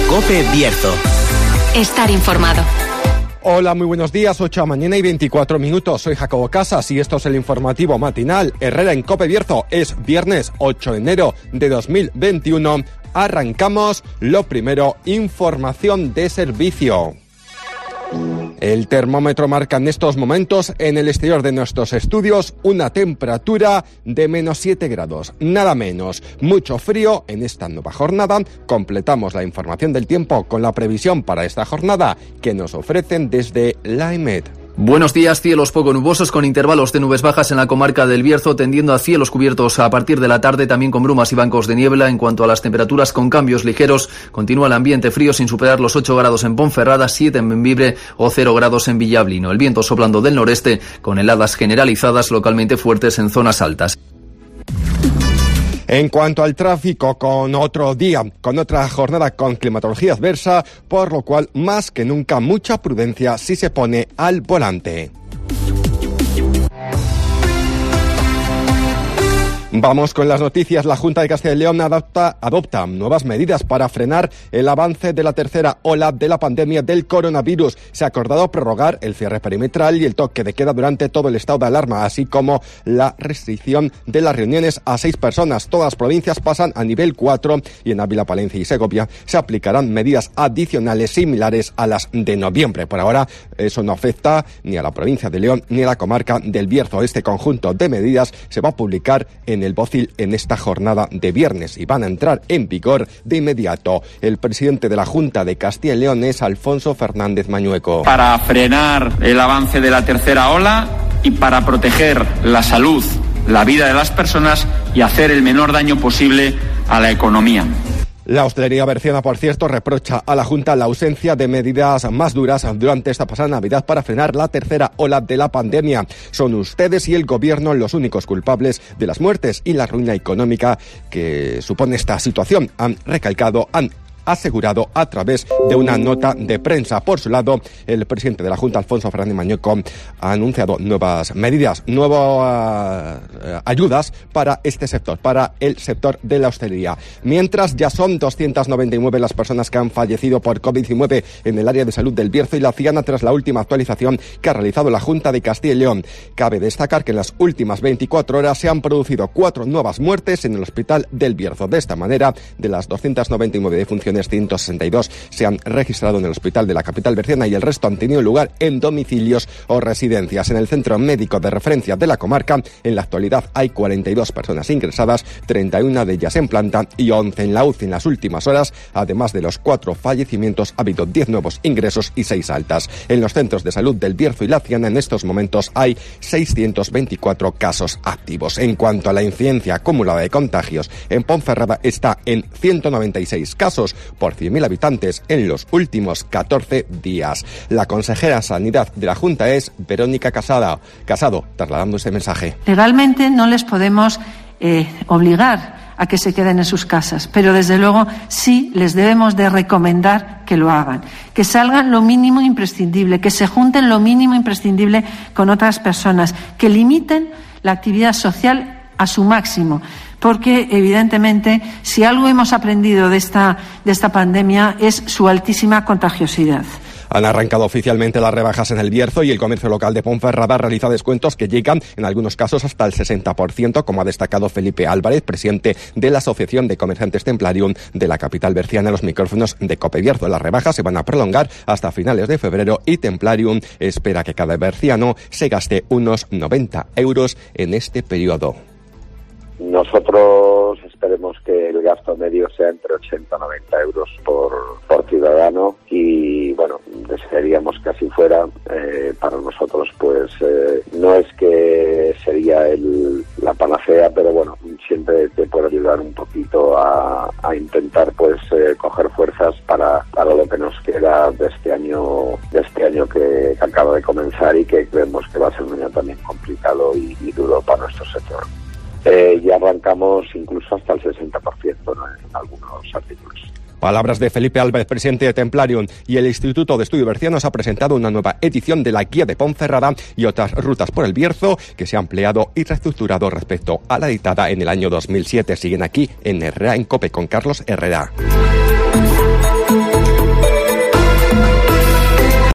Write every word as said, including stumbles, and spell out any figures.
COPE Bierzo. Estar informado. Hola, muy buenos días, ocho de la mañana y veinticuatro minutos. Soy Jacobo Casas y esto es el informativo matinal Herrera en COPE Bierzo. Es viernes ocho de enero de dos mil veintiuno. Arrancamos. Lo primero, información de servicio. El termómetro marca en estos momentos en el exterior de nuestros estudios una temperatura de menos siete grados, nada menos. Mucho frío en esta nueva jornada. Completamos la información del tiempo con la previsión para esta jornada que nos ofrecen desde la EMET. Buenos días, cielos poco nubosos con intervalos de nubes bajas en la comarca del Bierzo, tendiendo a cielos cubiertos a partir de la tarde, también con brumas y bancos de niebla. En cuanto a las temperaturas, con cambios ligeros, continúa el ambiente frío sin superar los ocho grados en Ponferrada, siete en Bembibre o cero grados en Villablino. El viento soplando del noreste con heladas generalizadas localmente fuertes en zonas altas. En cuanto al tráfico, con otro día, con otra jornada con climatología adversa, por lo cual más que nunca mucha prudencia si se pone al volante. Vamos con las noticias. La Junta de Castilla y León adopta, adopta nuevas medidas para frenar el avance de la tercera ola de la pandemia del coronavirus. Se ha acordado prorrogar el cierre perimetral y el toque de queda durante todo el estado de alarma, así como la restricción de las reuniones a seis personas. Todas las provincias pasan a nivel cuatro y en Ávila, Palencia y Segovia se aplicarán medidas adicionales similares a las de noviembre. Por ahora, eso no afecta ni a la provincia de León ni a la comarca del Bierzo. Este conjunto de medidas se va a publicar en el Bocil en esta jornada de viernes y van a entrar en vigor de inmediato. El presidente de la Junta de Castilla y León es Alfonso Fernández Mañueco. Para frenar el avance de la tercera ola y para proteger la salud, la vida de las personas y hacer el menor daño posible a la economía. La hostelería berciana, por cierto, reprocha a la Junta la ausencia de medidas más duras durante esta pasada Navidad para frenar la tercera ola de la pandemia. Son ustedes y el Gobierno los únicos culpables de las muertes y la ruina económica que supone esta situación, han recalcado, han asegurado a través de una nota de prensa. Por su lado, el presidente de la Junta, Alfonso Fernández Mañueco, ha anunciado nuevas medidas, nuevas uh, ayudas para este sector, para el sector de la hostelería. Mientras, ya son doscientas noventa y nueve las personas que han fallecido por COVID diecinueve en el área de salud del Bierzo y la Ciana tras la última actualización que ha realizado la Junta de Castilla y León. Cabe destacar que en las últimas veinticuatro horas se han producido cuatro nuevas muertes en el hospital del Bierzo. De esta manera, de las doscientas noventa y nueve defunciones, ciento sesenta y dos se han registrado en el hospital de la capital berciana y el resto han tenido lugar en domicilios o residencias. En el centro médico de referencia de la comarca, en la actualidad hay cuarenta y dos personas ingresadas, treinta y una de ellas en planta y once en la U C I. En las últimas horas, además de los cuatro fallecimientos, ha habido diez nuevos ingresos y seis altas. En los centros de salud del Bierzo y la Ciana, en estos momentos hay seiscientos veinticuatro casos activos. En cuanto a la incidencia acumulada de contagios, en Ponferrada está en ciento noventa y seis casos por cien mil habitantes en los últimos catorce días. La consejera de Sanidad de la Junta es Verónica Casada, Casado, trasladando este mensaje. Legalmente no les podemos eh, obligar a que se queden en sus casas, pero desde luego sí les debemos de recomendar que lo hagan, que salgan lo mínimo imprescindible, que se junten lo mínimo imprescindible con otras personas, que limiten la actividad social a su máximo. Porque, evidentemente, si algo hemos aprendido de esta, de esta pandemia es su altísima contagiosidad. Han arrancado oficialmente las rebajas en el Bierzo y el comercio local de Ponferrada realiza descuentos que llegan, en algunos casos, hasta el sesenta por ciento, como ha destacado Felipe Álvarez, presidente de la Asociación de Comerciantes Templarium de la capital berciana, en los micrófonos de COPE Bierzo. Las rebajas se van a prolongar hasta finales de febrero y Templarium espera que cada berciano se gaste unos noventa euros en este periodo. Nosotros esperemos que el gasto medio sea entre ochenta y noventa euros por, por ciudadano y, bueno, desearíamos que así fuera. Eh, para nosotros, pues, eh, no es que sería el, la panacea, pero, bueno, siempre te puede ayudar un poquito a, a intentar, pues, eh, coger fuerzas para, para lo que nos queda de este año, de este año que, que acaba de comenzar y que creemos que va a ser un año también complicado y, y duro para nuestro sector. Eh, ya arrancamos incluso hasta el sesenta por ciento, ¿no?, en algunos artículos. Palabras de Felipe Álvarez, presidente de Templarium, y el Instituto de Estudios Bercianos ha presentado una nueva edición de la Guía de Ponferrada y otras rutas por el Bierzo que se ha ampliado y reestructurado respecto a la editada en el año dos mil siete. Siguen aquí en Herrera en COPE con Carlos Herrera.